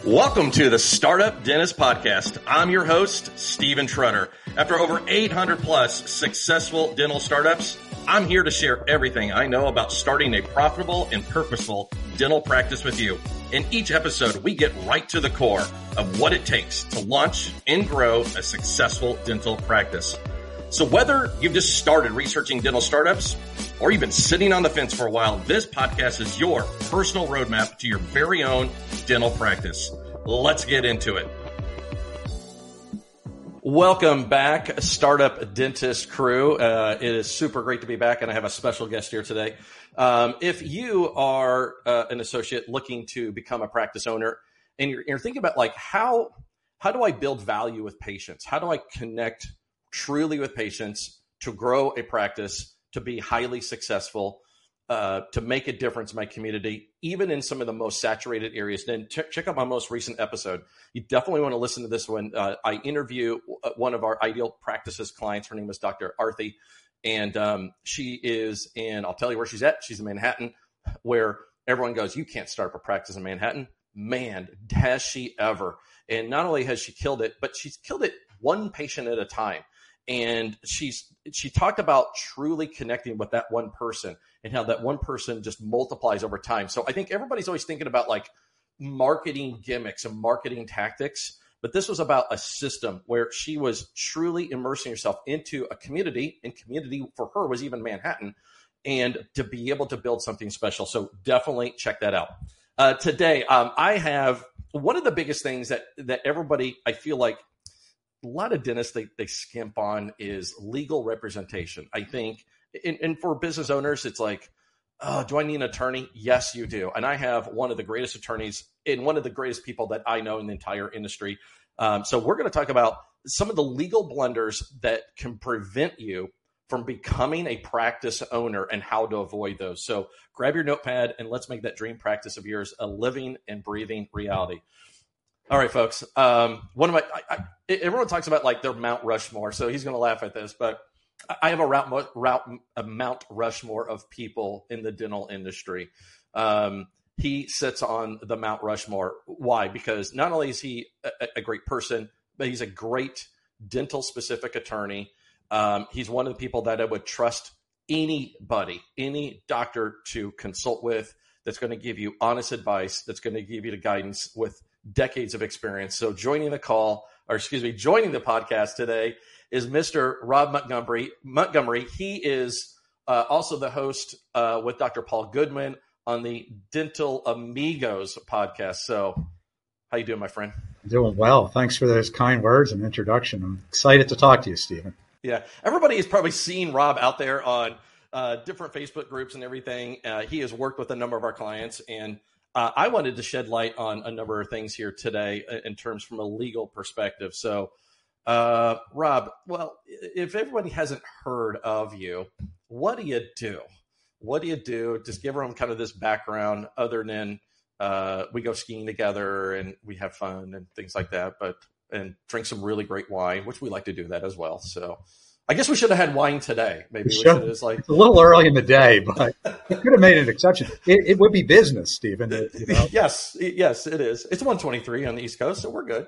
Welcome to the Startup Dentist Podcast. I'm your host, Steven Trutter. After over 800 plus successful dental startups, I'm here to share everything I know about starting a profitable and purposeful dental practice with you. In each episode, we get right to the core of what it takes to launch and grow a successful dental practice. So whether you've just started researching dental startups or you've been sitting on the fence for a while, this podcast is your personal roadmap to your very own dental practice. Let's get into it. Welcome back, Startup Dentist crew. It is super great to be back, and I have a special guest here today. If you are an associate looking to become a practice owner, and you're thinking about like how do I build value with patients? How do I connect truly with patients to grow a practice, to be highly successful, to make a difference in my community, even in some of the most saturated areas? Then check out my most recent episode. You definitely want to listen to this one. I interview one of our Ideal Practices clients. Her name is Dr. Arthi, and she is in, I'll tell you where she's at. She's in Manhattan, where everyone goes, you can't start up a practice in Manhattan. Man, has she ever. And not only has she killed it, but she's killed it one patient at a time. And she talked about truly connecting with that one person and how that one person just multiplies over time. So I think everybody's always thinking about like marketing gimmicks and marketing tactics, but this was about a system where she was truly immersing herself into a community, and community for her was even Manhattan, and to be able to build something special. So definitely check that out. Today, I have one of the biggest things that everybody, I feel like, a lot of dentists, they skimp on is legal representation. I think, and for business owners, it's like, oh, do I need an attorney? Yes, you do. And I have one of the greatest attorneys and one of the greatest people that I know in the entire industry. So we're going to talk about some of the legal blunders that can prevent you from becoming a practice owner and how to avoid those. So grab your notepad and let's make that dream practice of yours a living and breathing reality. All right, folks. Everyone talks about like their Mount Rushmore, so he's going to laugh at this, but I have a Mount Rushmore of people in the dental industry. He sits on the Mount Rushmore. Why? Because not only is he a great person, but he's a great dental specific attorney. He's one of the people that I would trust anybody, any doctor to consult with, that's going to give you honest advice, that's going to give you the guidance with decades of experience. So joining the podcast today is Mr. Rob Montgomery. He is also the host with Dr. Paul Goodman on the Dental Amigos podcast. So how you doing, my friend? Doing well. Thanks for those kind words and introduction. I'm excited to talk to you, Steven. Yeah. Everybody has probably seen Rob out there on different Facebook groups and everything. He has worked with a number of our clients, and I wanted to shed light on a number of things here today in terms from a legal perspective. So, Rob, well, if everybody hasn't heard of you, what do you do? What do you do? Just give everyone kind of this background other than we go skiing together and we have fun and things like that, and drink some really great wine, which we like to do that as well. So I guess we should have had wine today. Maybe we should. It's like, it's a little early in the day, but we could have made an exception. It would be business, Steven. You know? Yes, it is. It's 1:23 on the East Coast, so we're good.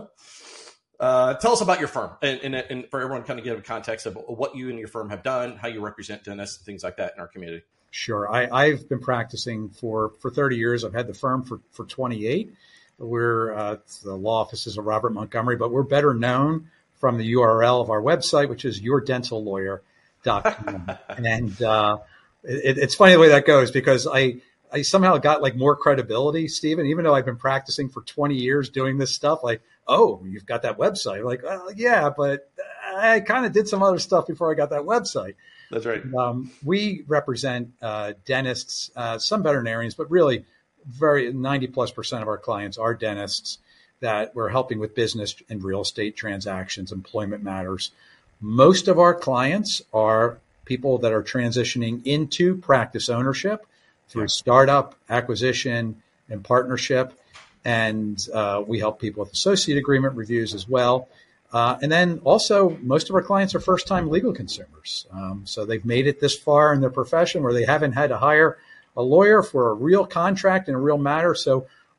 Tell us about your firm, and for everyone, kind of give a context of what you and your firm have done, how you represent dentists, things like that in our community. Sure. I've been practicing for 30 years. I've had the firm for 28. We're the law offices of Robert Montgomery, but we're better known from the URL of our website, which is yourdentallawyer.com. And it's funny the way that goes, because I somehow got like more credibility, Steven, even though I've been practicing for 20 years doing this stuff. Like, oh, you've got that website. Like, yeah, but I kind of did some other stuff before I got that website. That's right. We represent dentists, some veterinarians, but really 90+% of our clients are dentists that we're helping with business and real estate transactions, employment matters. Most of our clients are people that are transitioning into practice ownership through startup, acquisition, and partnership. And we help people with associate agreement reviews as well. And then also most of our clients are first-time legal consumers. So they've made it this far in their profession where they haven't had to hire a lawyer for a real contract and a real matter. So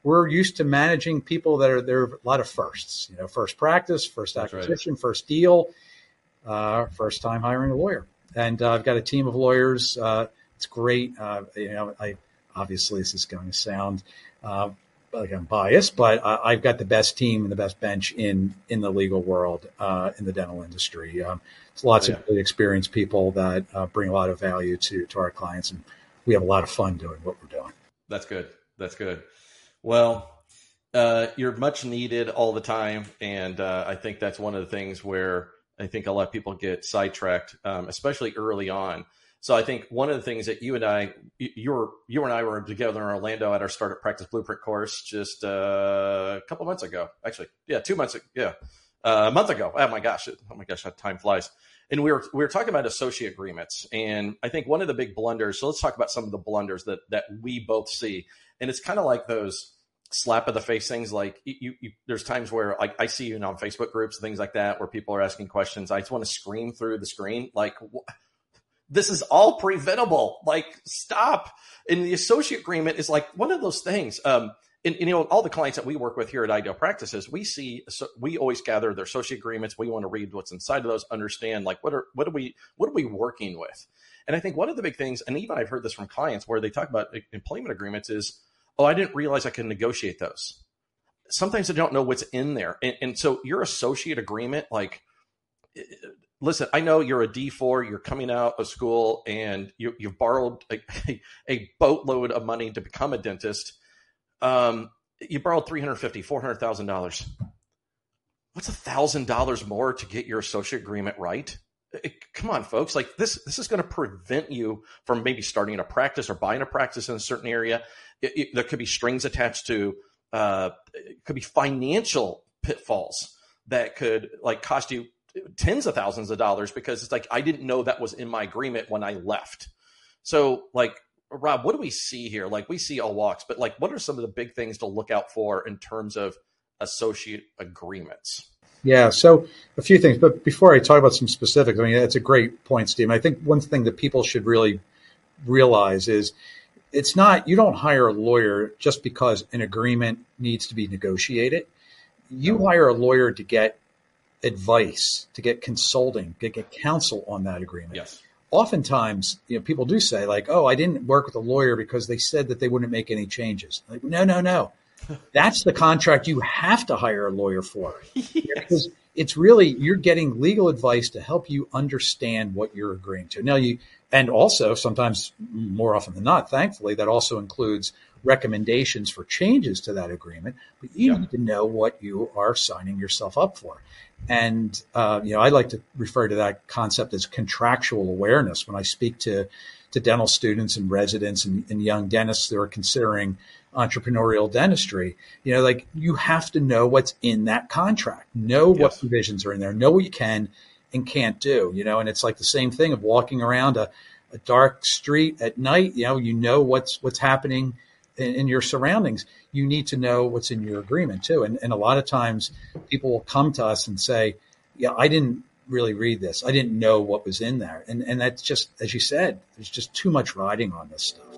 we're used to managing people that are there. A lot of firsts, first practice, first acquisition, first deal, first time hiring a lawyer. And I've got a team of lawyers. It's great. I obviously this is going to sound like I'm biased, but I've got the best team and the best bench in the legal world, in the dental industry. It's lots of really experienced people that bring a lot of value to our clients, and we have a lot of fun doing what we're doing. That's good. That's good. Well, you're much needed all the time, and I think that's one of the things where I think a lot of people get sidetracked, especially early on. So I think one of the things that you and I were together in Orlando at our Startup Practice Blueprint course just a couple months ago. Actually, 2 months ago. Yeah, a month ago. Oh my gosh, how time flies. And we were talking about associate agreements, and I think one of the big blunders. So let's talk about some of the blunders that we both see, and it's kind of like those slap of the face things. Like you there's times where I see you on Facebook groups, things like that, where people are asking questions. I just want to scream through the screen, like, this is all preventable. Like, stop. And the associate agreement is like one of those things. And all the clients that we work with here at Ideal Practices, we always gather their associate agreements. We want to read what's inside of those, understand like what are we working with. And I think one of the big things, and even I've heard this from clients where they talk about employment agreements, is, oh, I didn't realize I could negotiate those. Sometimes they don't know what's in there. And so your associate agreement, like, listen, I know you're a D4, you're coming out of school, and you've borrowed a boatload of money to become a dentist. You borrowed $350,000, $400,000. What's $1,000 more to get your associate agreement right? Come on, folks. Like this is going to prevent you from maybe starting a practice or buying a practice in a certain area. There could be strings attached to, it could be financial pitfalls that could like cost you tens of thousands of dollars because it's like, I didn't know that was in my agreement when I left. So like, Rob, what do we see here? Like we see all walks, but like, what are some of the big things to look out for in terms of associate agreements? Yeah. So a few things, but before I talk about some specifics, I mean, that's a great point, Steve. I think one thing that people should really realize is it's not, you don't hire a lawyer just because an agreement needs to be negotiated. You hire a lawyer to get advice, to get consulting, to get counsel on that agreement. Yes. Oftentimes, people do say like, oh, I didn't work with a lawyer because they said that they wouldn't make any changes. Like, no. That's the contract you have to hire a lawyer for. Yes. Because it's really, you're getting legal advice to help you understand what you're agreeing to. Now and also sometimes more often than not, thankfully, that also includes recommendations for changes to that agreement, but you need to know what you are signing yourself up for. And, I like to refer to that concept as contractual awareness when I speak to dental students and residents and young dentists that are considering entrepreneurial dentistry. Like you have to know what's in that contract, know what provisions are in there, know what you can and can't do, and it's like the same thing of walking around a dark street at night, you know what's happening in your surroundings. You need to know what's in your agreement too. And a lot of times people will come to us and say, yeah, I didn't really read this. I didn't know what was in there. And that's just, as you said, there's just too much riding on this stuff.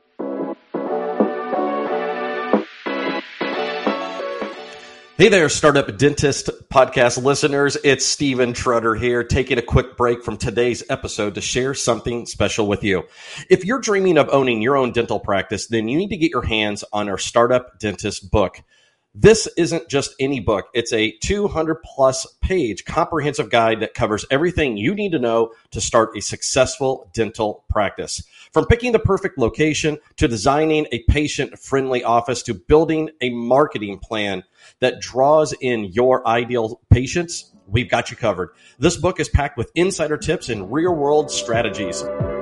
Hey there, Startup Dentist podcast listeners. It's Steven Trutter here, taking a quick break from today's episode to share something special with you. If you're dreaming of owning your own dental practice, then you need to get your hands on our Startup Dentist book. This isn't just any book. It's a 200-plus page comprehensive guide that covers everything you need to know to start a successful dental practice. From picking the perfect location to designing a patient-friendly office to building a marketing plan that draws in your ideal patients, we've got you covered. This book is packed with insider tips and real-world strategies.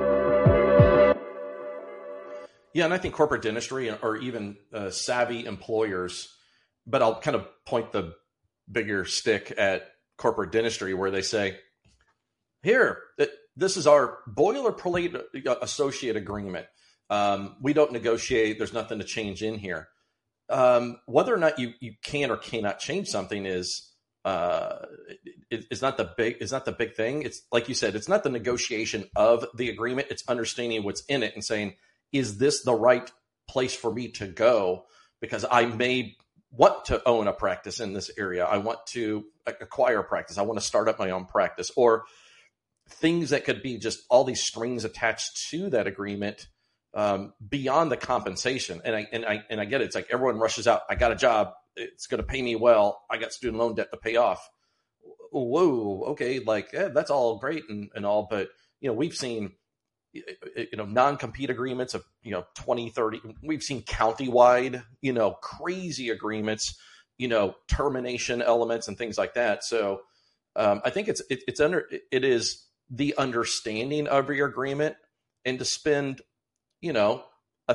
Yeah, and I think corporate dentistry or even savvy employers, but I'll kind of point the bigger stick at corporate dentistry where they say, here, this is our boilerplate associate agreement. We don't negotiate. There's nothing to change in here. Whether or not you can or cannot change something is not the big thing. It's like you said, it's not the negotiation of the agreement. It's understanding what's in it and saying, is this the right place for me to go because I may want to own a practice in this area. I want to acquire a practice. I want to start up my own practice, or things that could be just all these strings attached to that agreement beyond the compensation. And I get it. It's like everyone rushes out. I got a job. It's going to pay me well. I got student loan debt to pay off. Whoa. Okay. Like, yeah, that's all great and all, but we've seen, non-compete agreements of, 20, 30, we've seen countywide, crazy agreements, termination elements and things like that. So I think it is the understanding of your agreement, and to spend, $1,000,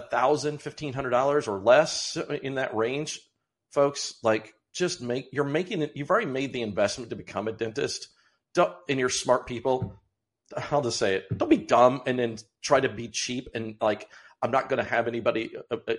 $1,500 or less in that range, folks, like just you've already made the investment to become a dentist. And you're smart people. I'll just say it. Don't be dumb and then try to be cheap and like, I'm not going to have anybody,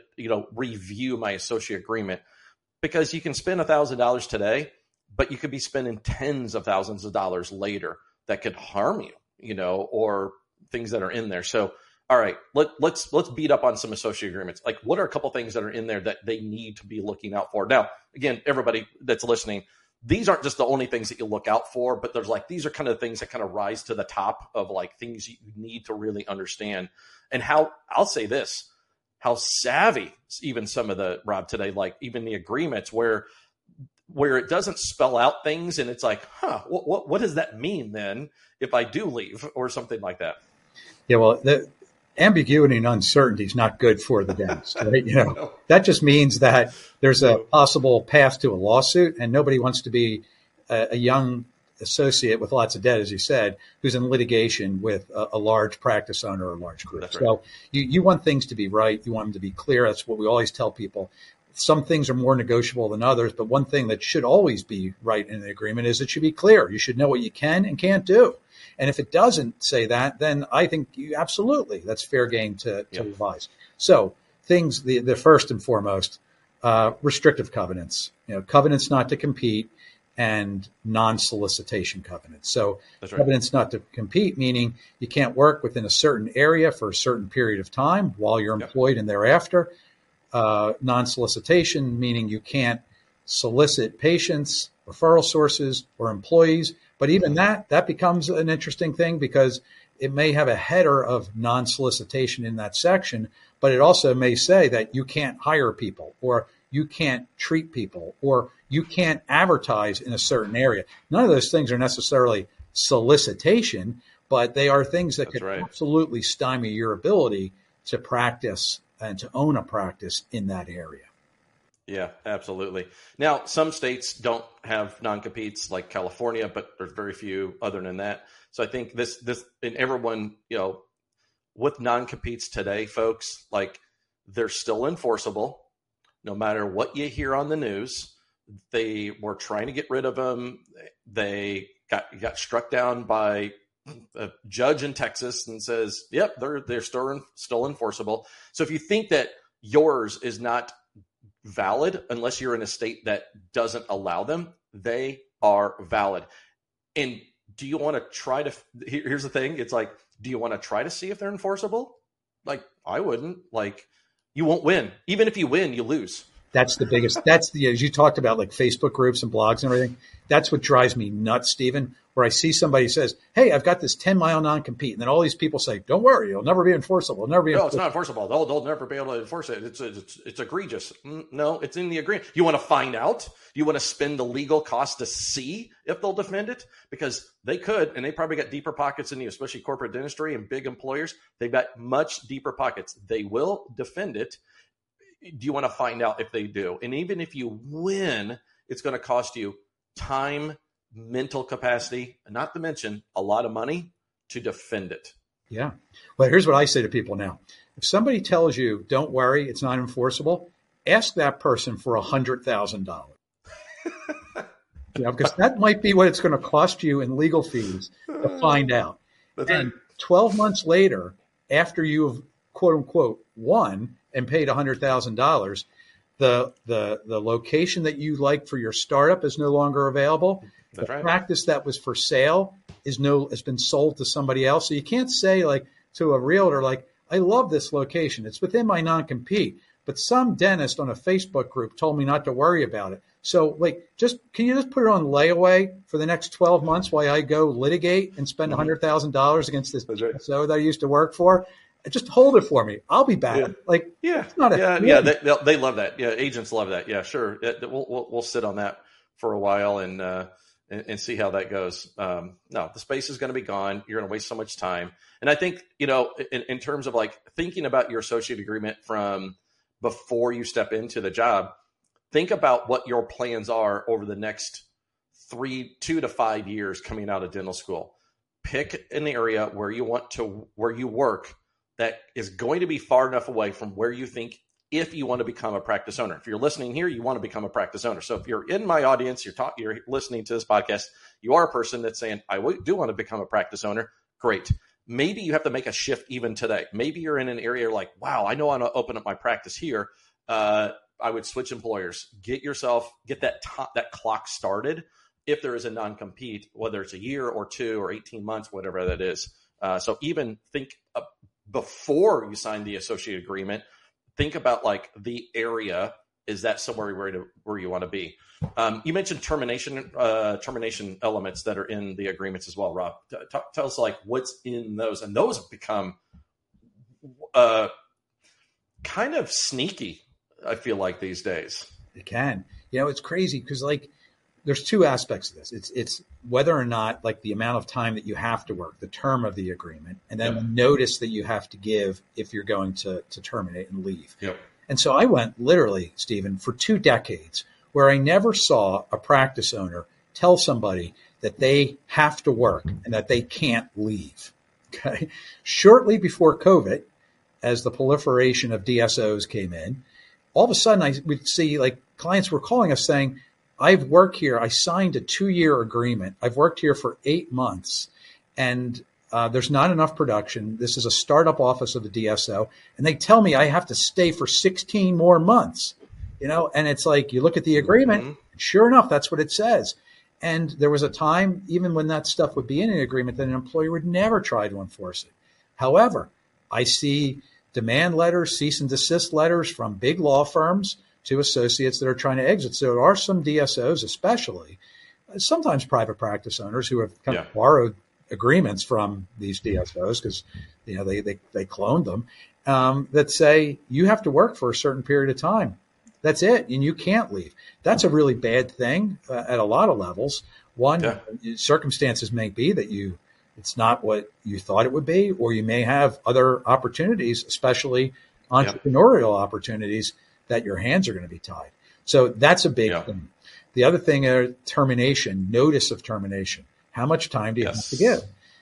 review my associate agreement, because you can spend $1,000 today, but you could be spending tens of thousands of dollars later that could harm you, or things that are in there. So, all right, let's beat up on some associate agreements. Like, what are a couple things that are in there that they need to be looking out for? Now, again, everybody that's listening, these aren't just the only things that you look out for, but these are kind of things that kind of rise to the top of like things you need to really understand. And how, I'll say this, how savvy even some of the, Rob, today, like even the agreements where it doesn't spell out things and it's like, what does that mean then if I do leave or something like that? Yeah, well, the ambiguity and uncertainty is not good for the dentist, right? That just means that there's a possible path to a lawsuit, and nobody wants to be a young associate with lots of debt, as you said, who's in litigation with a large practice owner or a large group. That's right. So you want things to be right. You want them to be clear. That's what we always tell people. Some things are more negotiable than others, but one thing that should always be right in the agreement is it should be clear. You should know what you can and can't do. And if it doesn't say that, then I think absolutely that's fair game to revise. So things, the first and foremost, restrictive covenants, covenants not to compete, and non-solicitation covenants. So that's right. Covenants not to compete, meaning you can't work within a certain area for a certain period of time while you're employed and thereafter. Non-solicitation, meaning you can't solicit patients, referral sources, or employees. But even that becomes an interesting thing, because it may have a header of non-solicitation in that section, but it also may say that you can't hire people, or you can't treat people, or you can't advertise in a certain area. None of those things are necessarily solicitation, but they are things that could absolutely stymie your ability to practice and to own a practice in that area. Yeah, absolutely. Now, some states don't have non-competes like California, but there's very few other than that. So I think this and everyone, with non-competes today, folks, like they're still enforceable no matter what you hear on the news. They were trying to get rid of them. They got struck down by a judge in Texas and says, yep, they're still enforceable. So if you think that yours is not valid unless you're in a state that doesn't allow them, they are valid. And do you want to try to, here's the thing, it's like, do you want to try to see if they're enforceable? Like, I wouldn't. Like, you won't win. Even if you win, you lose. That's the biggest, as you talked about, like Facebook groups and blogs and everything, that's what drives me nuts, Stephen, where I see somebody says, hey, I've got this 10-mile non-compete. And then all these people say, don't worry, it'll never be enforceable. It'll never be enforceable. No, it's not enforceable. They'll never be able to enforce it. It's egregious. No, it's in the agreement. You want to find out? You want to spend the legal cost to see if they'll defend it? Because they could, and they probably got deeper pockets than you, especially corporate dentistry and big employers. They've got much deeper pockets. They will defend it. Do you want to find out if they do? And even if you win, it's going to cost you time, mental capacity, and not to mention a lot of money to defend it. Yeah. Well, here's what I say to people now. If somebody tells you, don't worry, it's not enforceable, ask that person for $100,000. Because that might be what it's going to cost you in legal fees to find out. And 12 months later, after you've quote unquote won and paid $100,000, the location that you liked for your startup is no longer available. That's the practice that was for sale has been sold to somebody else. So you can't say like to a realtor, like, I love this location. It's within my non-compete, but some dentist on a Facebook group told me not to worry about it. So like, can you just put it on layaway for the next 12 months while I go litigate and spend $100,000 against this DSO that I used to work for? Just hold it for me. I'll be back. It's not they love that. Yeah. Agents love that. Yeah, sure. We'll sit on that for a while and see how that goes. No, the space is going to be gone. You're going to waste so much time. And I think, in terms of like thinking about your associate agreement from before you step into the job, think about what your plans are over the next 2 to 5 years coming out of dental school. Pick an area where you work that is going to be far enough away from where you think, if you want to become a practice owner. If you're listening here, you want to become a practice owner. So if you're in my audience, you're listening to this podcast, you are a person that's saying, I do want to become a practice owner. Great. Maybe you have to make a shift even today. Maybe you're in an area like, wow, I know I want to open up my practice here. I would switch employers. Get that clock started. If there is a non-compete, whether it's a year or 2 or 18 months, whatever that is. So even think before you sign the associate agreement, think about like the area. Is that somewhere where you want to be? You mentioned termination elements that are in the agreements as well, Rob. Tell us like what's in those, and those have become kind of sneaky, I feel like, these days. It can. It's crazy because like there's 2 aspects of this. It's whether or not like the amount of time that you have to work, the term of the agreement, and then the notice that you have to give if you're going to terminate and leave. Yep. And so I went literally, Stephen, for 2 decades where I never saw a practice owner tell somebody that they have to work and that they can't leave. Okay. Shortly before COVID, as the proliferation of DSOs came in, all of a sudden I would see like clients were calling us saying, I've worked here. I signed a 2-year agreement. I've worked here for 8 months and there's not enough production. This is a startup office of the DSO. And they tell me I have to stay for 16 more months, and it's like, you look at the agreement, and sure enough, that's what it says. And there was a time, even when that stuff would be in an agreement, that an employer would never try to enforce it. However, I see demand letters, cease and desist letters from big law firms to associates that are trying to exit. So there are some DSOs, especially, sometimes private practice owners who have kind of borrowed agreements from these DSOs because they cloned them that say you have to work for a certain period of time. That's it, and you can't leave. That's a really bad thing at a lot of levels. One, circumstances may be that it's not what you thought it would be, or you may have other opportunities, especially entrepreneurial opportunities, that your hands are going to be tied. So that's a big thing. The other thing are termination, notice of termination. How much time do you have to give?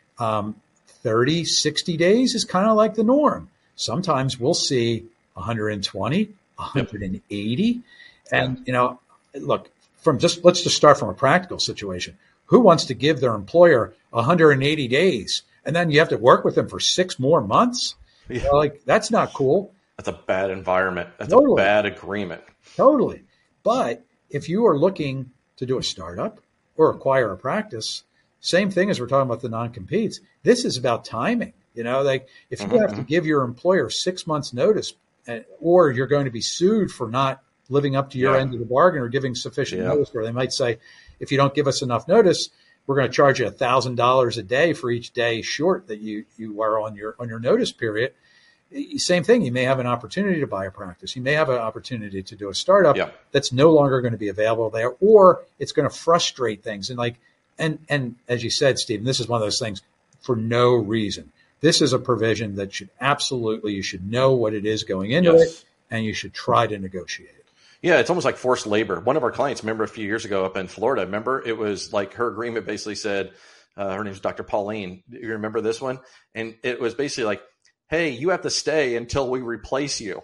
30, 60 days is kind of like the norm. Sometimes we'll see 120, 180. And, look, let's just start from a practical situation. Who wants to give their employer 180 days and then you have to work with them for 6 more months? That's not cool. That's a bad environment. That's a bad agreement. Totally. But if you are looking to do a startup or acquire a practice, same thing as we're talking about the non-competes. This is about timing. If you have to give your employer 6 months notice, or you're going to be sued for not living up to your end of the bargain or giving sufficient notice, or they might say, if you don't give us enough notice, we're going to charge you $1,000 a day for each day short that you are on your notice period. Same thing. You may have an opportunity to buy a practice. You may have an opportunity to do a startup that's no longer going to be available there, or it's going to frustrate things. And as you said, Stephen, this is one of those things for no reason. This is a provision that you should know what it is going into it, and you should try to negotiate it. Yeah, it's almost like forced labor. One of our clients, remember a few years ago up in Florida, it was like her agreement basically said, her name is Dr. Pauline. Do you remember this one? And it was basically like, hey, you have to stay until we replace you.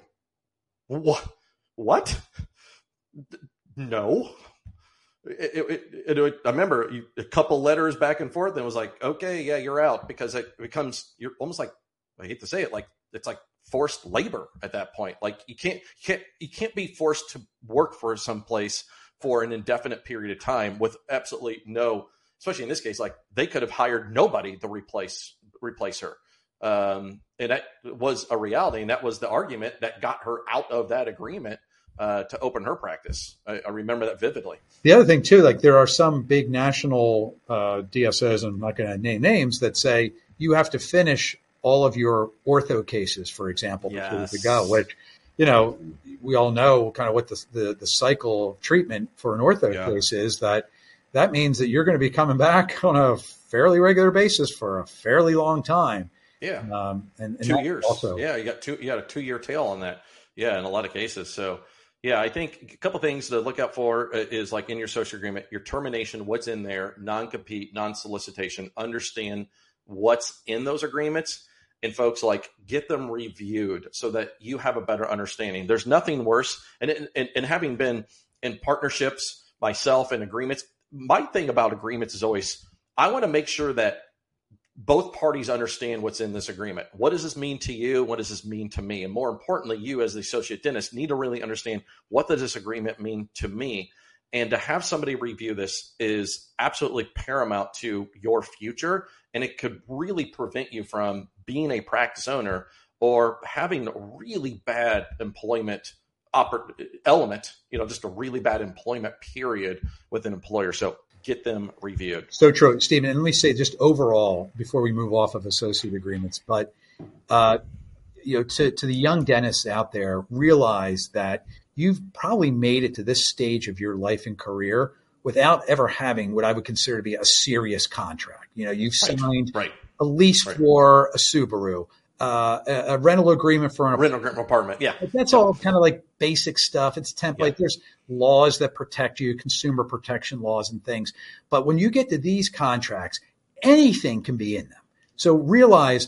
What? No. I remember a couple letters back and forth, and it was like, okay, yeah, you're out, because you're almost like, I hate to say it, like it's like forced labor at that point. Like you can't be forced to work for some place for an indefinite period of time with absolutely no, especially in this case, like they could have hired nobody to replace her. And that was a reality. And that was the argument that got her out of that agreement to open her practice. I remember that vividly. The other thing too, like there are some big national DSOs, and I'm not going to name names, that say you have to finish all of your ortho cases, for example, before you go, which, we all know kind of what the cycle of treatment for an ortho case is. That means that you're going to be coming back on a fairly regular basis for a fairly long time. Yeah. And 2 years. Also. Yeah. You got a 2-year tail on that. Yeah. In a lot of cases. So yeah, I think a couple things to look out for is like in your social agreement, your termination, what's in there, non-compete, non-solicitation, understand what's in those agreements. And folks, like, get them reviewed so that you have a better understanding. There's nothing worse. And having been in partnerships myself and agreements, my thing about agreements is always, I want to make sure that both parties understand what's in this agreement. What does this mean to you? What does this mean to me? And more importantly, you as the associate dentist need to really understand, what does this agreement mean to me? And to have somebody review this is absolutely paramount to your future. And it could really prevent you from being a practice owner or having a really bad employment element, just a really bad employment period with an employer. So get them reviewed. So true, Stephen. And let me say just overall, before we move off of associate agreements, but to the young dentists out there, realize that you've probably made it to this stage of your life and career without ever having what I would consider to be a serious contract. You've signed a lease for a Subaru, a rental agreement for rental apartment. Yeah. But that's all kind of like basic stuff. It's template. Yeah. There's laws that protect you, consumer protection laws and things. But when you get to these contracts, anything can be in them. So realize,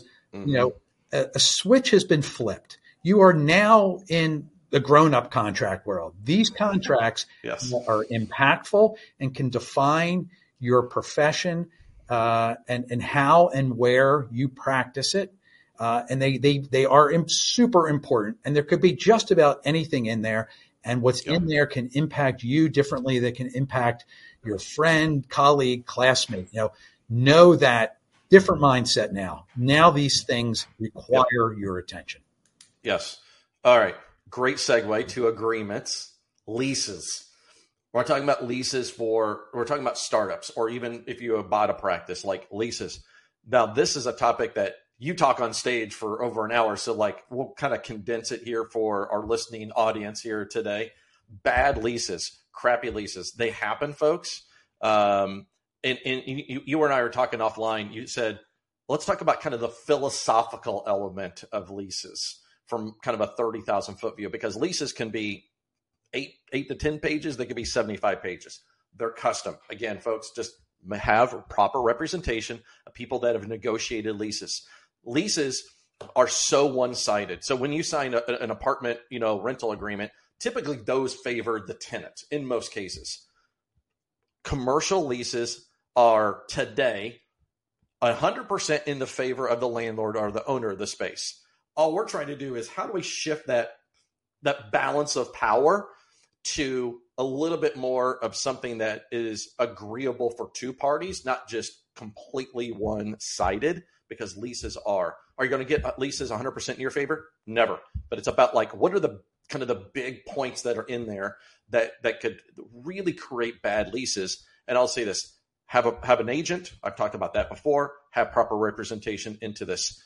a switch has been flipped. You are now in the grown-up contract world. These contracts are impactful and can define your profession and how and where you practice it. And they are super important. And there could be just about anything in there. And what's in there can impact you differently. That can impact your friend, colleague, classmate. Know that different mindset now. Now these things require your attention. Yes. All right. Great segue to agreements, leases. We're talking about leases we're talking about startups, or even if you have bought a practice, like leases. Now, this is a topic that you talk on stage for over an hour. So we'll kind of condense it here for our listening audience here today. Bad leases, crappy leases. They happen, folks. And you and I were talking offline. You said, let's talk about kind of the philosophical element of leases from kind of a 30,000 foot view, because leases can be 8 to 10 pages. They could be 75 pages. They're custom. Again, folks, just have proper representation of people that have negotiated leases. Leases are so one-sided. So when you sign an apartment, rental agreement, typically those favor the tenant in most cases. Commercial leases are today 100% in the favor of the landlord or the owner of the space. All we're trying to do is, how do we shift that balance of power to a little bit more of something that is agreeable for two parties, not just completely one-sided, because leases are you going to get leases 100% in your favor? Never. But it's about what are the kind of the big points that are in there that could really create bad leases. And I'll say this, have an agent. I've talked about that before. Have proper representation into this.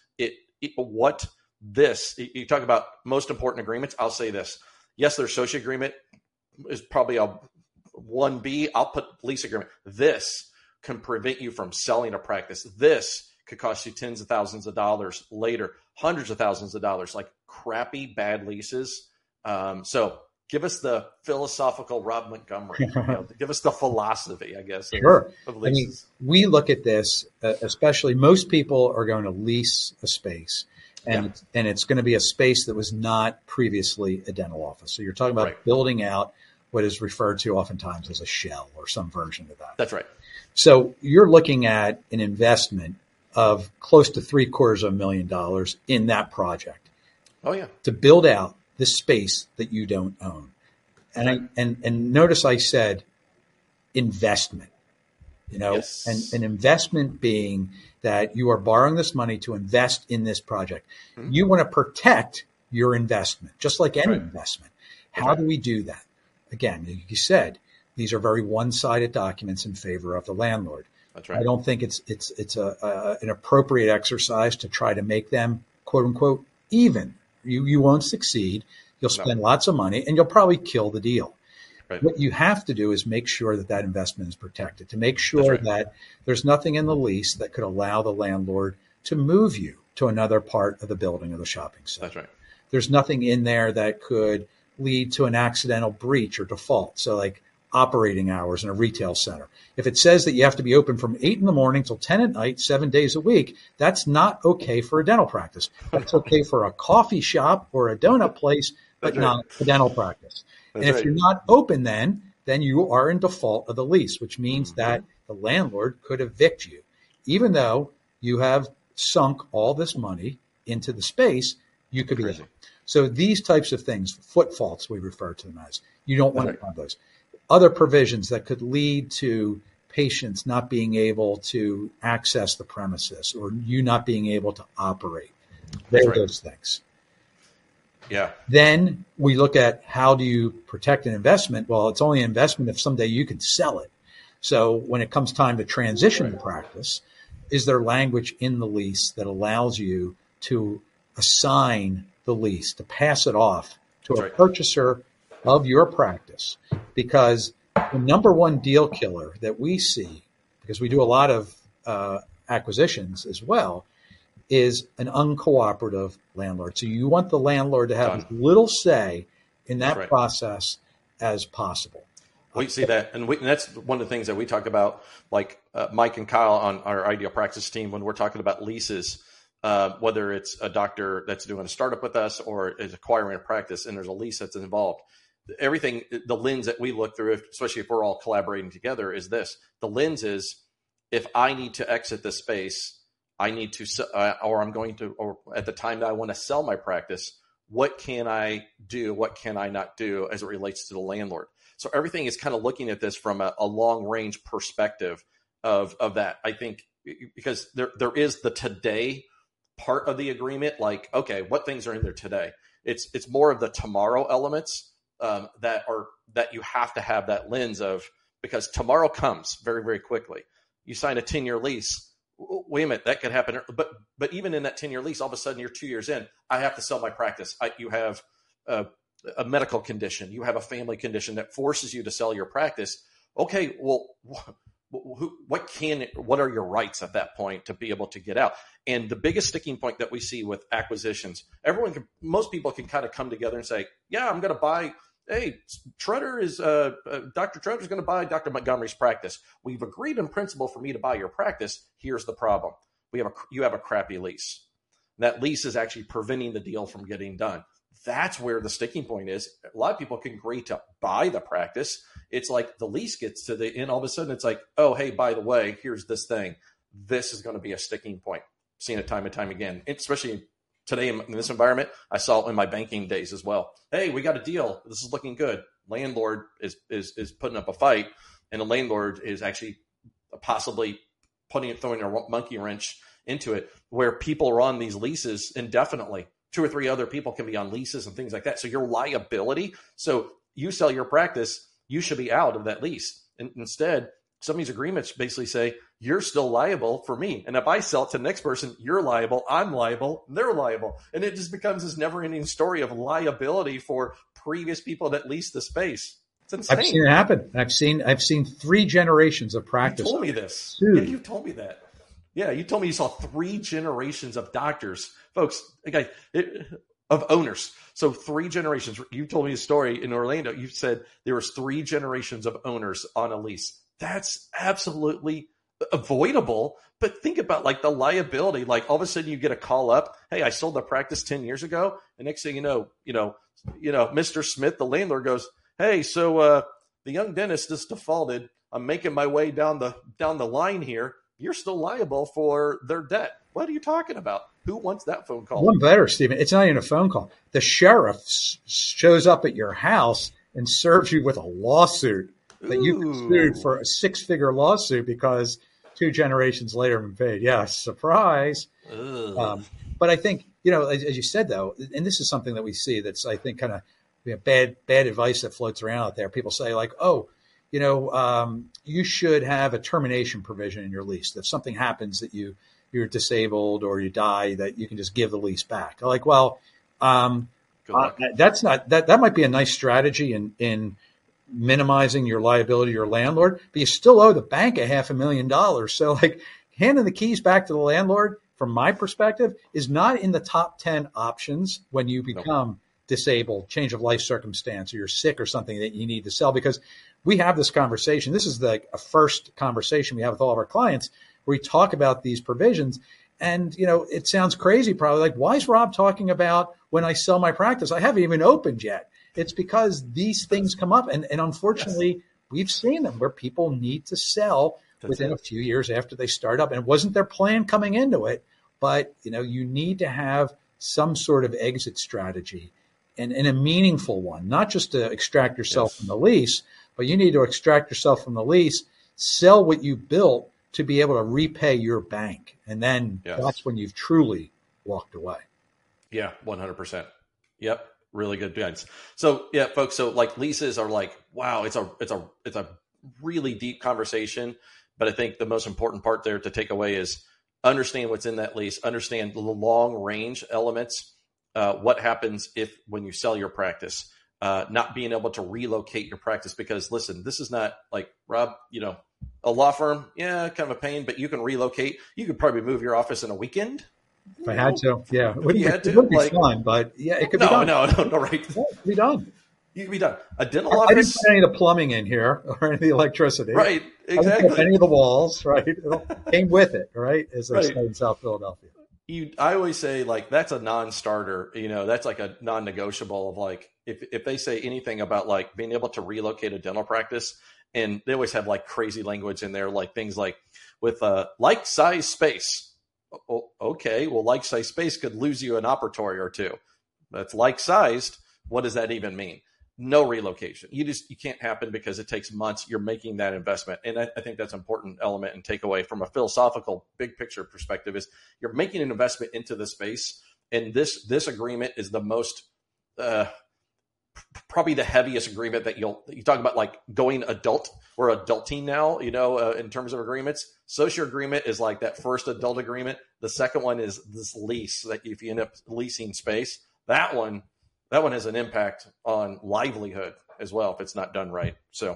You talk about most important agreements. I'll say this. Yes, their associate agreement is probably a 1B. I'll put lease agreement. This can prevent you from selling a practice. This could cost you tens of thousands of dollars later, hundreds of thousands of dollars, like crappy, bad leases. So give us the philosophical Rob Montgomery. Give us the philosophy, I guess. Sure. Of leases. We look at this, especially most people are going to lease a space. And it's going to be a space that was not previously a dental office. So you're talking about building out what is referred to oftentimes as a shell or some version of that. That's right. So you're looking at an investment of close to $750,000 in that project. Oh yeah. To build out this space that you don't own. And notice I said investment. Yes. and an investment being that you are borrowing this money to invest in this project. Mm-hmm. You want to protect your investment, just like any investment. How do we do that? Again, you said these are very one-sided documents in favor of the landlord. That's right. I don't think it's an appropriate exercise to try to make them, quote unquote, even. You won't succeed. You'll spend lots of money and you'll probably kill the deal. Right. What you have to do is make sure that investment is protected, to make sure that there's nothing in the lease that could allow the landlord to move you to another part of the building or the shopping center. That's right. There's nothing in there that could lead to an accidental breach or default. So like operating hours in a retail center. If it says that you have to be open from 8 a.m. till 10 p.m, 7 days a week, that's not okay for a dental practice. That's okay for a coffee shop or a donut place, but not a dental practice. And if you're not open then you are in default of the lease, which means that the landlord could evict you. Even though you have sunk all this money into the space, you could be out. So these types of things, foot faults, we refer to them as, you don't want to have those. Other provisions that could lead to patients not being able to access the premises or you not being able to operate. Those things. Yeah. Then we look at how do you protect an investment? Well, it's only an investment if someday you can sell it. So when it comes time to transition the practice, is there language in the lease that allows you to assign the lease, to pass it off to a purchaser of your practice? Because the number one deal killer that we see, because we do a lot of acquisitions as well, is an uncooperative landlord. So you want the landlord to have as little say in that process as possible. We see that, and that's one of the things that we talk about, like Mike and Kyle on our Ideal Practice team, when we're talking about leases, whether it's a doctor that's doing a startup with us or is acquiring a practice and there's a lease that's involved. Everything, the lens that we look through, especially if we're all collaborating together, is this. The lens is, if I need to exit the space, I need to, or I'm going to, or at the time that I want to sell my practice, what can I do? What can I not do as it relates to the landlord? So everything is kind of looking at this from a long range perspective of that. I think because there is the today part of the agreement, like, okay, what things are in there today? It's more of the tomorrow elements that you have to have that lens of, because tomorrow comes very, very quickly. You sign a 10-year lease. Wait a minute, that could happen. But even in that 10-year lease, all of a sudden you're 2 years in. I have to sell my practice. You have a medical condition. You have a family condition that forces you to sell your practice. Okay, well, what are your rights at that point to be able to get out? And the biggest sticking point that we see with acquisitions, most people can kind of come together and say, yeah, I'm going to buy. Hey, Dr. Trutter's going to buy Dr. Montgomery's practice. We've agreed in principle for me to buy your practice. Here's the problem. You have a crappy lease. That lease is actually preventing the deal from getting done. That's where the sticking point is. A lot of people can agree to buy the practice. It's like the lease gets to the end. All of a sudden it's like, oh, hey, by the way, here's this thing. This is going to be a sticking point. Seen it time and time again, especially today in this environment. I saw it in my banking days as well. Hey, we got a deal. This is looking good. Landlord is putting up a fight, and the landlord is actually possibly throwing a monkey wrench into it, where people are on these leases indefinitely. 2 or 3 other people can be on leases and things like that. So your liability. So you sell your practice, you should be out of that lease. And instead, some of these agreements basically say you're still liable for me. And if I sell it to the next person, you're liable, I'm liable, they're liable. And it just becomes this never-ending story of liability for previous people that leased the space. It's insane. I've seen it happen. I've seen 3 generations of practice. You told me this. Yeah, you told me that. Yeah, you told me you saw 3 generations of doctors, folks, of owners. So 3 generations. You told me a story in Orlando. You said there was 3 generations of owners on a lease. That's absolutely avoidable. But think about like the liability. Like all of a sudden you get a call up. Hey, I sold the practice 10 years ago. And next thing you know, Mr. Smith, the landlord, goes, hey, so the young dentist just defaulted. I'm making my way down the line here. You're still liable for their debt. What are you talking about? Who wants that phone call? One better, Stephen. It's not even a phone call. The sheriff shows up at your house and serves you with a lawsuit that you've been sued for a 6-figure lawsuit because 2 generations later have been paid. Yes, surprise. But I think, as you said, though, and this is something that we see that's, I think, kind of bad advice that floats around out there. People say like, you should have a termination provision in your lease. If something happens that you're disabled or you die, that you can just give the lease back. Like, well, that's not that might be a nice strategy in minimizing your liability to your landlord, but you still owe the bank $500,000. So like handing the keys back to the landlord, from my perspective, is not in the top 10 options when you become disabled, change of life circumstance, or you're sick or something that you need to sell, because we have this conversation. This is a first conversation we have with all of our clients where we talk about these provisions. And, it sounds crazy, probably like, why is Rob talking about when I sell my practice? I haven't even opened yet. It's because these things come up. And unfortunately, we've seen them where people need to sell within a few years after they start up. And it wasn't their plan coming into it, but, you need to have some sort of exit strategy and a meaningful one, not just to extract yourself from the lease, but you need to extract yourself from the lease, sell what you built to be able to repay your bank. And then that's when you've truly walked away. Yeah, 100%. Yep. Really good points. So yeah, folks. So like leases are like, wow, it's a really deep conversation. But I think the most important part there to take away is understand what's in that lease, understand the long range elements. What happens when you sell your practice, not being able to relocate your practice, because listen, this is not like Rob, a law firm. Yeah. Kind of a pain, but you can relocate. You could probably move your office in a weekend. If I had to, yeah. It would be fun, but yeah, it could be done. No, right. Yeah, it could be done. You can be done. A dental office. I didn't put any of the plumbing in here or any of the electricity. Right, exactly. I didn't put any of the walls, right? It came with it, right? As they say in South Philadelphia. I always say like that's a non-starter. That's like a non-negotiable of like if they say anything about like being able to relocate a dental practice, and they always have like crazy language in there, like things like with like size space. Okay, well, like size space could lose you an operatory or two. That's like sized. What does that even mean? No relocation. You can't happen because it takes months. You're making that investment. And I think that's an important element and takeaway from a philosophical big picture perspective is you're making an investment into the space. And this agreement is the most, probably the heaviest agreement that you talk about, like going adult. We're adulting now, in terms of agreements. Social agreement is like that first adult agreement. The second one is this lease that if you end up leasing space, that one has an impact on livelihood as well if it's not done right. So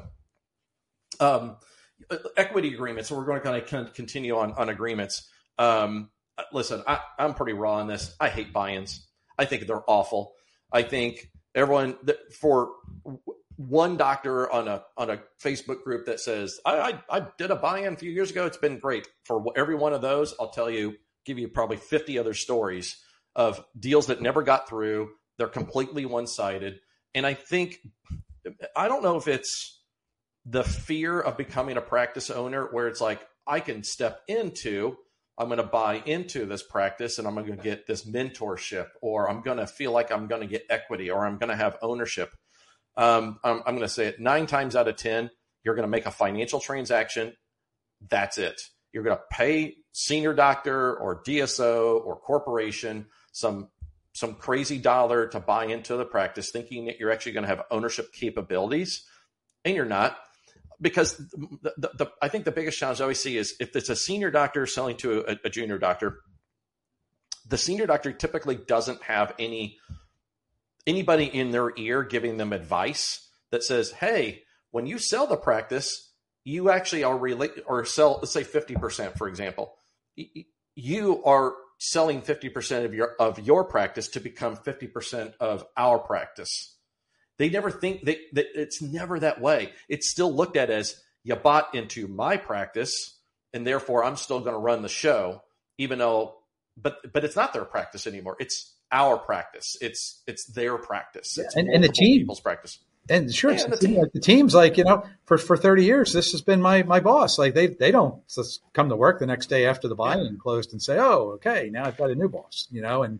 equity agreements. So we're going to kind of continue on agreements. Listen, I'm pretty raw on this. I hate buy-ins. I think they're awful. I think everyone for one doctor on a Facebook group that says, I did a buy-in a few years ago. It's been great. For every one of those, I'll give you probably 50 other stories of deals that never got through. They're completely one-sided. And I don't know if it's the fear of becoming a practice owner where it's like, I'm going to buy into this practice and I'm going to get this mentorship, or I'm going to feel like I'm going to get equity, or I'm going to have ownership. I'm going to say it 9 times out of 10, you're going to make a financial transaction. That's it. You're going to pay senior doctor or DSO or corporation some crazy dollar to buy into the practice, thinking that you're actually going to have ownership capabilities, and you're not. Because I think the biggest challenge I always see is if it's a senior doctor selling to a junior doctor, the senior doctor typically doesn't have anybody in their ear giving them advice that says, hey, when you sell the practice, you actually or sell, let's say 50%, for example. You are selling 50% of your practice to become 50% of our practice. They never think that it's never that way. It's still looked at as you bought into my practice, and therefore I'm still going to run the show, even though, but it's not their practice anymore. It's our practice. It's their practice. It's and the team, people's practice. And sure, the team's like, for 30 years, this has been my boss. Like they don't just come to work the next day after the buy-in closed and say, oh, okay, now I've got a new boss, and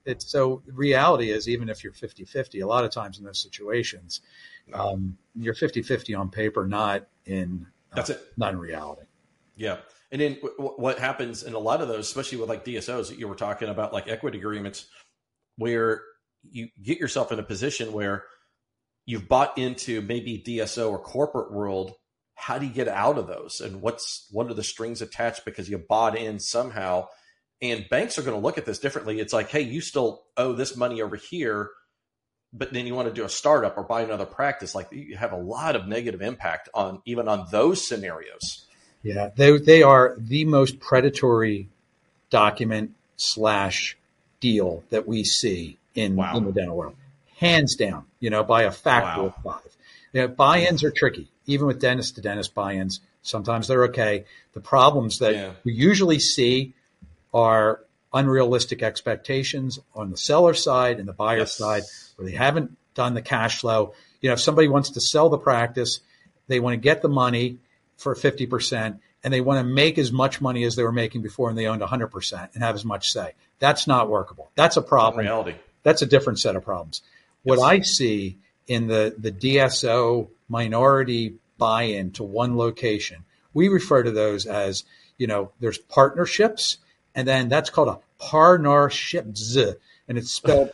it's so reality is, even if you're 50-50, a lot of times in those situations, you're 50-50 on paper, not in reality. Yeah. And then what happens in a lot of those, especially with like DSOs that you were talking about, like equity agreements, where you get yourself in a position where you've bought into maybe DSO or corporate world. How do you get out of those? And what are the strings attached because you bought in somehow? And banks are going to look at this differently. It's like, hey, you still owe this money over here, but then you want to do a startup or buy another practice. Like, you have a lot of negative impact on those scenarios. Yeah, they are the most predatory document / deal that we see in the dental world, hands down. By a factor of 5. Buy-ins are tricky, even with dentist to dentist buy-ins. Sometimes they're okay. The problems that we usually see are unrealistic expectations on the seller side and the buyer side, where they haven't done the cash flow. If somebody wants to sell the practice, they want to get the money for 50%, and they want to make as much money as they were making before, and they owned 100% and have as much say. That's not workable. That's a problem. In reality. That's a different set of problems. What I see in the DSO minority buy-in to one location, we refer to those as, there's partnerships, and then that's called a partnerships, and it's spelled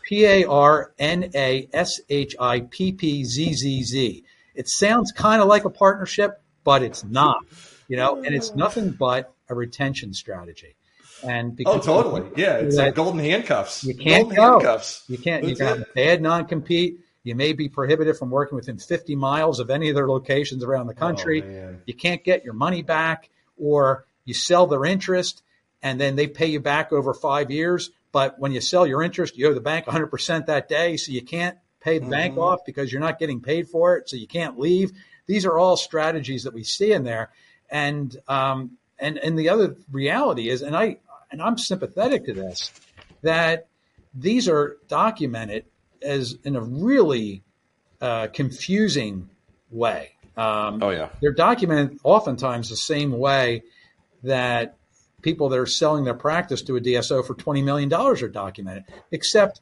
PARNASHIPPZZZ. It sounds kind of like a partnership, but it's not, and it's nothing but a retention strategy. And because totally. Yeah. It's like golden handcuffs. You can't handcuffs. You can't. You can have a bad non-compete. You may be prohibited from working within 50 miles of any of their locations around the country. You can't get your money back, or you sell their interest and then they pay you back over 5 years. But when you sell your interest, you owe the bank 100% that day. So you can't pay the bank off because you're not getting paid for it. So you can't leave. These are all strategies that we see in there. And the other reality is, and I'm sympathetic to this, that these are documented as in a really confusing way. They're documented oftentimes the same way that people that are selling their practice to a DSO for $20 million are documented, except,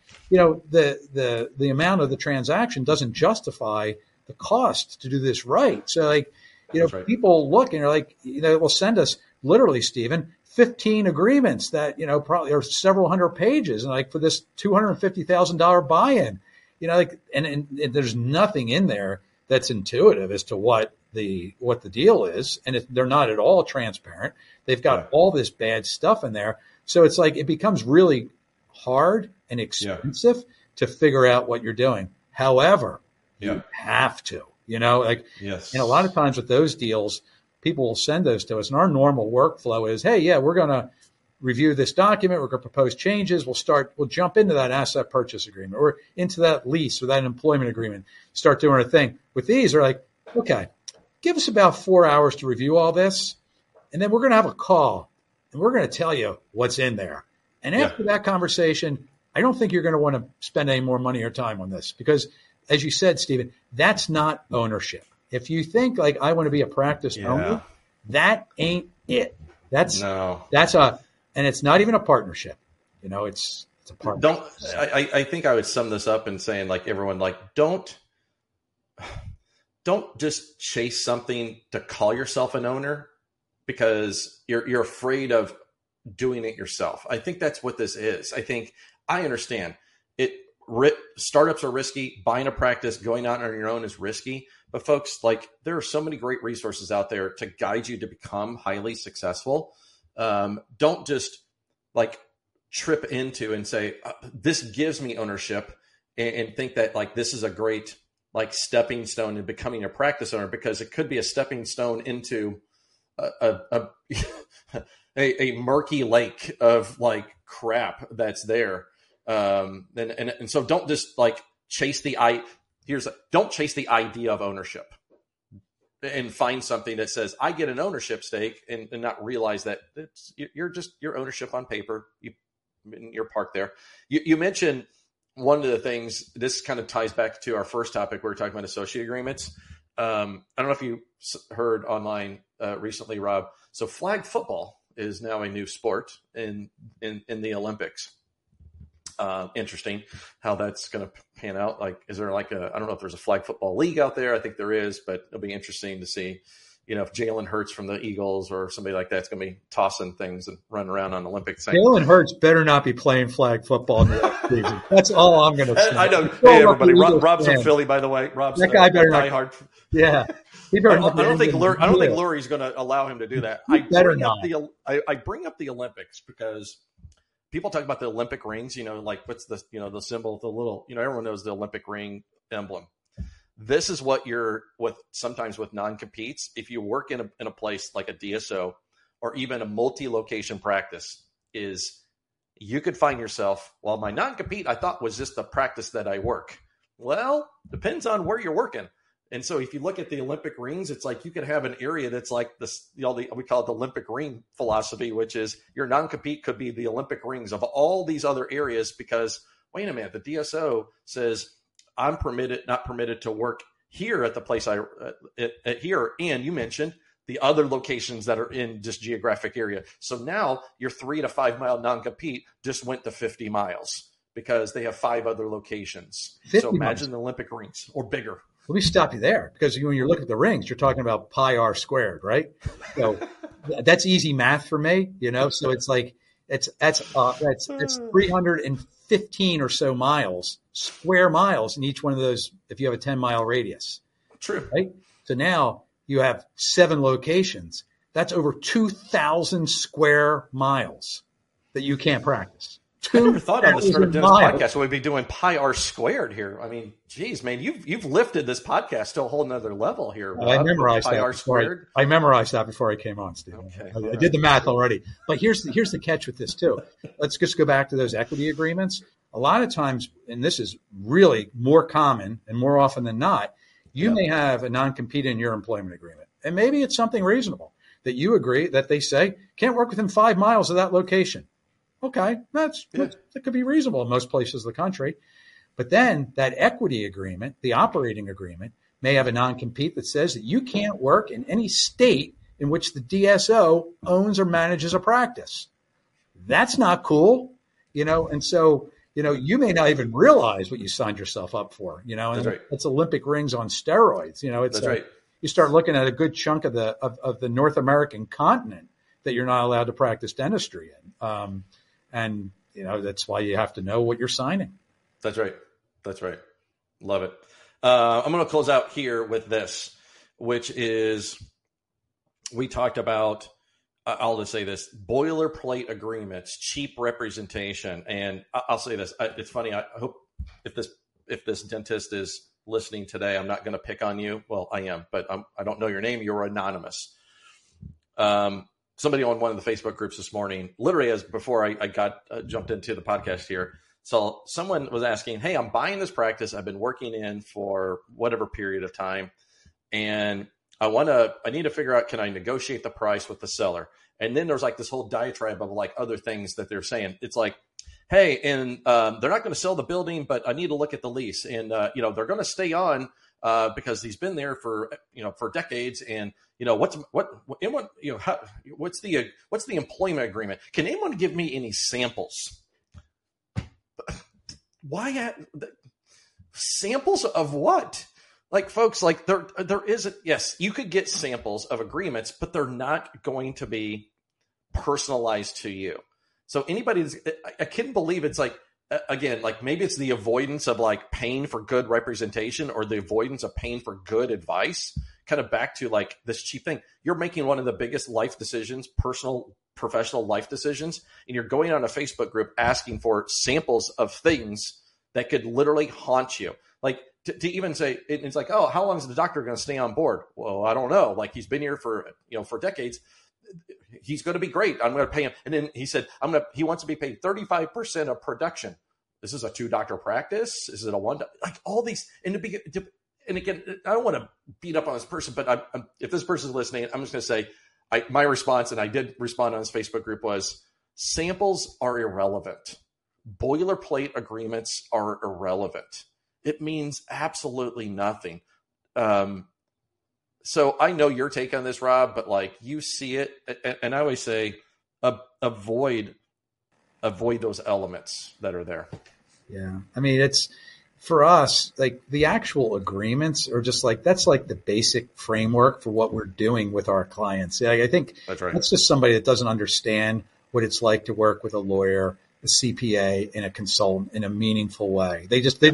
the amount of the transaction doesn't justify the cost to do this right. So people look and they're like, will send us literally, Stephen, 15 agreements that, probably are several hundred pages, and for this $250,000 buy-in, and there's nothing in there that's intuitive as to what the deal is. And they're not at all transparent. They've got all this bad stuff in there. So it's like, it becomes really hard and expensive to figure out what you're doing. However, you have to, and a lot of times with those deals, people will send those to us, and our normal workflow is, hey, we're going to review this document. We're going to propose changes. We'll jump into that asset purchase agreement or into that lease or that employment agreement, start doing our thing. With these, they're like, okay, give us about 4 hours to review all this, and then we're going to have a call, and we're going to tell you what's in there. And after that conversation, I don't think you're going to want to spend any more money or time on this because, as you said, Stephen, that's not ownership. If you think like I want to be a practice owner, that ain't it. And it's not even a partnership. It's a partnership. I think I would sum this up in saying, like, everyone, like, don't just chase something to call yourself an owner because you're afraid of doing it yourself. I think that's what this is. I understand it. Startups are risky. Buying a practice, going out on your own is risky. But folks, like, there are so many great resources out there to guide you to become highly successful. Don't just like trip into and say, this gives me ownership and think that like this is a great like stepping stone in becoming a practice owner, because it could be a stepping stone into a murky lake of like crap that's there. And so don't just like chase don't chase the idea of ownership and find something that says I get an ownership stake and not realize that you're just your ownership on paper. You're parked there. You mentioned one of the things, this kind of ties back to our first topic. We were talking about associate agreements. I don't know if you heard online recently, Rob. So flag football is now a new sport in the Olympics. Interesting how that's going to pan out. Like, is there like I don't know if there's a flag football league out there. I think there is, but it'll be interesting to see, if Jalen Hurts from the Eagles or somebody like that's going to be tossing things and running around on Olympic thing. Jalen Hurts better not be playing flag football in the next season. That's all I'm going to say. I know. Hey, everybody. Rob's from Philly, by the way. Rob's that guy better not. Hard. Yeah. I don't think Lurie's going to allow him to do that. I bring up the Olympics because people talk about the Olympic rings, like what's the, the symbol, the little, everyone knows the Olympic ring emblem. This is what you're sometimes with non-competes. If you work in a place like a DSO or even a multi-location practice, is you could find yourself, well, my non-compete I thought was just the practice that I work. Well, depends on where you're working. And so if you look at the Olympic rings, it's like you could have an area that's like this, we call it the Olympic ring philosophy, which is your non-compete could be the Olympic rings of all these other areas because, wait a minute, the DSO says I'm not permitted to work here at the place here. And you mentioned the other locations that are in this geographic area. So now your 3 to 5 mile non-compete just went to 50 miles because they have 5 other locations. So imagine the Olympic rings or bigger. Let me stop you there because when you're looking at the rings, you're talking about pi r squared, right? So that's easy math for me, So it's like it's 315 or so miles, square miles in each one of those. If you have a 10-mile radius, true, right? So now you have 7 locations. That's over 2,000 square miles that you can't practice. I never thought on the Start Up Dennis podcast we'd be doing pi r squared here. I mean, geez, man, you've lifted this podcast to a whole nother level here. Rob, I memorized pi r squared. I memorized that before I came on, Steve. Okay, I did the math already. But here's the catch with this too. Let's just go back to those equity agreements. A lot of times, and this is really more common and more often than not, you may have a non-compete in your employment agreement, and maybe it's something reasonable that you agree that they say can't work within 5 miles of that location. Okay, that could be reasonable in most places of the country. But then that equity agreement, the operating agreement, may have a non-compete that says that you can't work in any state in which the DSO owns or manages a practice. That's not cool, and so, you may not even realize what you signed yourself up for, and That's right. It's Olympic rings on steroids. It's That's right. You start looking at a good chunk of the North American continent that you're not allowed to practice dentistry in. And, that's why you have to know what you're signing. That's right. Love it. I'm going to close out here with this, which is we talked about, I'll just say this, boilerplate agreements, cheap representation. And I'll say this. It's funny. I hope if this dentist is listening today, I'm not going to pick on you. Well, I am, but I don't know your name. You're anonymous. Somebody on one of the Facebook groups this morning, literally as before I got jumped into the podcast here. So someone was asking, hey, I'm buying this practice. I've been working in for whatever period of time. And I need to figure out, can I negotiate the price with the seller? And then there's like this whole diatribe of like other things that they're saying. It's like, hey, and they're not going to sell the building, but I need to look at the lease. And, they're going to stay on because he's been there for decades. And, what's the employment agreement? Can anyone give me any samples? Why samples of what? Like, folks, like there isn't. Yes, you could get samples of agreements, but they're not going to be personalized to you. So I couldn't believe it's like, again, like maybe it's the avoidance of like paying for good representation or the avoidance of paying for good advice. Kind of back to like this cheap thing. You're making one of the biggest life decisions, personal, professional life decisions, and you're going on a Facebook group asking for samples of things that could literally haunt you. Like to even say, it's like, oh, how long is the doctor going to stay on board? Well, I don't know. Like he's been here for decades. He's going to be great. I'm going to pay him. And then he said, he wants to be paid 35% of production. This is a 2-doctor practice. Is it a 1? Like all these, and again, I don't want to beat up on this person, but if this person is listening, I'm just going to say my response, and I did respond on his Facebook group, was samples are irrelevant. Boilerplate agreements are irrelevant. It means absolutely nothing. So I know your take on this, Rob, but like you see it, and I always say avoid avoid those elements that are there. Yeah. I mean, it's for us, like the actual agreements are just like, that's like the basic framework for what we're doing with our clients. Yeah, I think That's right. that's just somebody that doesn't understand what it's like to work with a lawyer, a CPA, and a consultant in a meaningful way.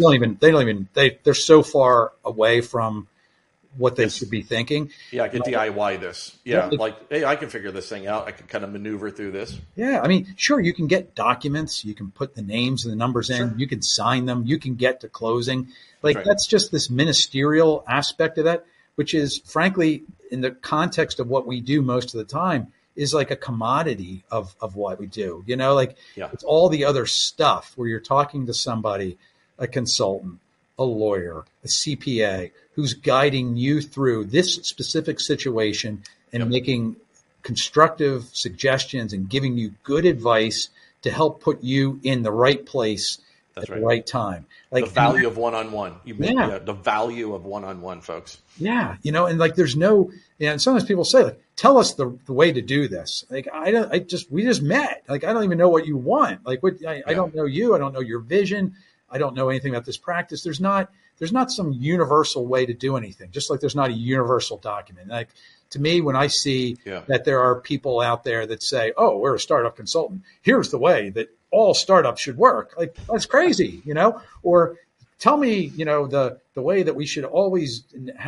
They're so far away from what they should be thinking. Yeah, I could DIY this. Yeah, like, hey, I can figure this thing out. I can kind of maneuver through this. Yeah, I mean, sure, you can get documents, you can put the names and the numbers in, Sure. you can sign them, you can get to closing. Like right. That's just this ministerial aspect of that, which is frankly, in the context of what we do most of the time, is like a commodity of what we do. It's all the other stuff where you're talking to somebody, a consultant, a lawyer, a CPA, who's guiding you through this specific situation and making constructive suggestions and giving you good advice to help put you in the right place at the right time. Like the value of one-on-one. The value of one-on-one, folks. Yeah. And like there's no, and sometimes people say, like, tell us the way to do this. Like, we just met. Like, I don't even know what you want. Like, I don't know you. I don't know your vision. I don't know anything about this practice. There's not some universal way to do anything, just like there's not a universal document. Like, to me, when I see that there are people out there that say, oh, we're a startup consultant, here's the way that all startups should work. Like, that's crazy, or tell me, the way that we should always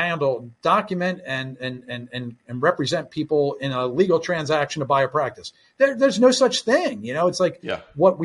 document and represent people in a legal transaction to buy a practice. There's no such thing. It's like what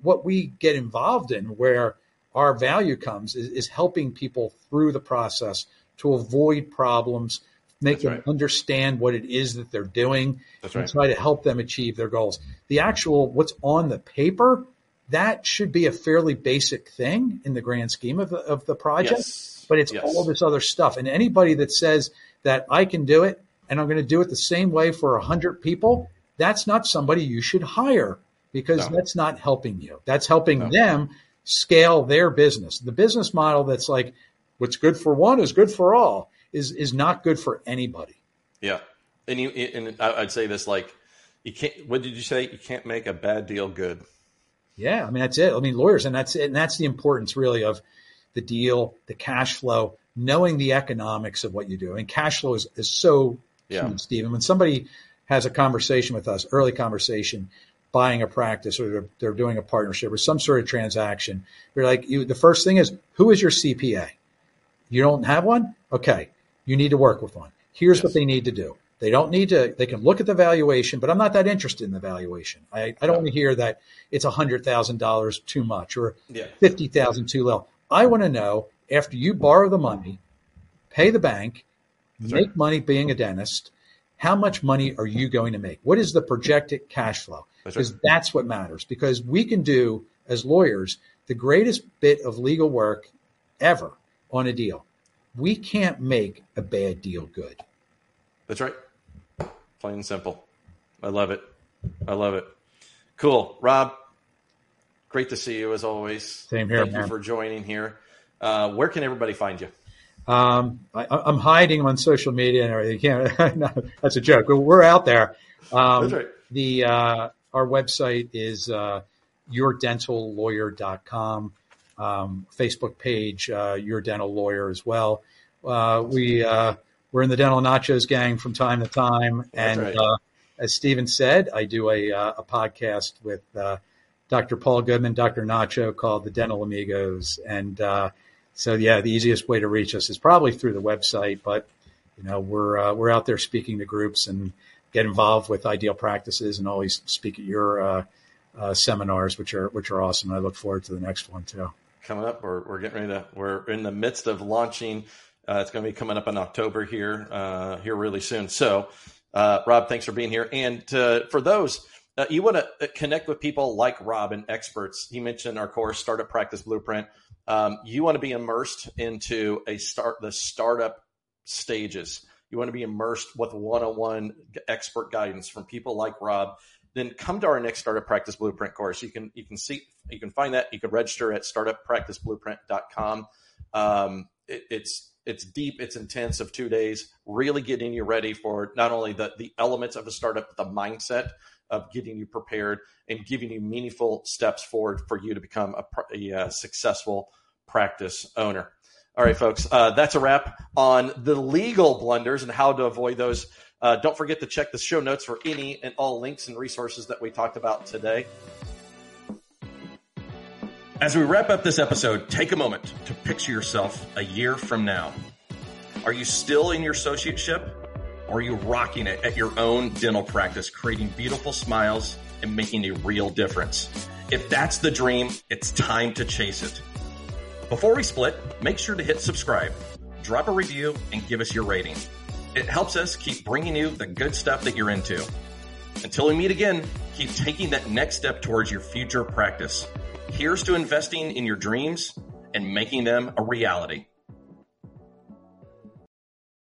we get involved in, where our value comes is helping people through the process to avoid problems, make them understand what it is that they're doing, and try to help them achieve their goals. The actual what's on the paper, that should be a fairly basic thing in the grand scheme of the project, but it's all this other stuff. And anybody that says that I can do it and I'm going to do it the same way for 100 people, that's not somebody you should hire, because that's not helping you. That's helping them scale their business. The business model that's like, what's good for one is good for all is not good for anybody. Yeah. And I'd say this, like, you can't, what did you say? You can't make a bad deal good. Yeah. I mean, that's it. I mean, lawyers, and that's it. And that's the importance really of the deal, the cash flow, knowing the economics of what you do. And cash flow is so key, Stephen. When somebody has a conversation with us, early conversation, buying a practice, or they're doing a partnership or some sort of transaction, we're like, the first thing is, who is your CPA? You don't have one? Okay. You need to work with one. Here's what they need to do. They don't need to, they can look at the valuation, but I'm not that interested in the valuation. I don't want to hear that it's $100,000 too much or $50,000 too low. I want to know, after you borrow the money, pay the bank, make money being a dentist, how much money are you going to make? What is the projected cash flow? Because that's what matters. Because we can do, as lawyers, the greatest bit of legal work ever on a deal. We can't make a bad deal good. That's right. Plain and simple. I love it. I love it. Cool. Rob, great to see you as always. Same here, Thank you for joining here. Where can everybody find you? I'm hiding on social media and everything. No, that's a joke. We're out there. That's right. Our website is yourdentallawyer.com. Facebook page, Your Dental Lawyer as well. We're in the Dental Nachos gang from time to time. And as Stephen said, I do a podcast with Dr. Paul Goodman, Dr. Nacho, called the Dental Amigos. And so, the easiest way to reach us is probably through the website. But, we're out there speaking to groups and get involved with Ideal Practices, and always speak at your seminars, which are awesome. And I look forward to the next one too. Coming up, we're getting ready we're in the midst of launching. It's going to be coming up in October here really soon. So, Rob, thanks for being here. And for those, you want to connect with people like Rob and experts. He mentioned our course, Startup Practice Blueprint. You want to be immersed into the startup stages. You want to be immersed with one-on-one expert guidance from people like Rob. Then come to our next Startup Practice Blueprint course. You can find that. You can register at startuppracticeblueprint.com. It's deep, it's intense of 2 days, really getting you ready for not only the elements of a startup, but the mindset of getting you prepared and giving you meaningful steps forward for you to become a successful practice owner. All right, folks, that's a wrap on the legal blunders and how to avoid those. Don't forget to check the show notes for any and all links and resources that we talked about today. As we wrap up this episode, take a moment to picture yourself a year from now. Are you still in your associateship, or are you rocking it at your own dental practice, creating beautiful smiles and making a real difference? If that's the dream, it's time to chase it. Before we split, make sure to hit subscribe, drop a review, and give us your rating. It helps us keep bringing you the good stuff that you're into. Until we meet again, keep taking that next step towards your future practice. Here's to investing in your dreams and making them a reality.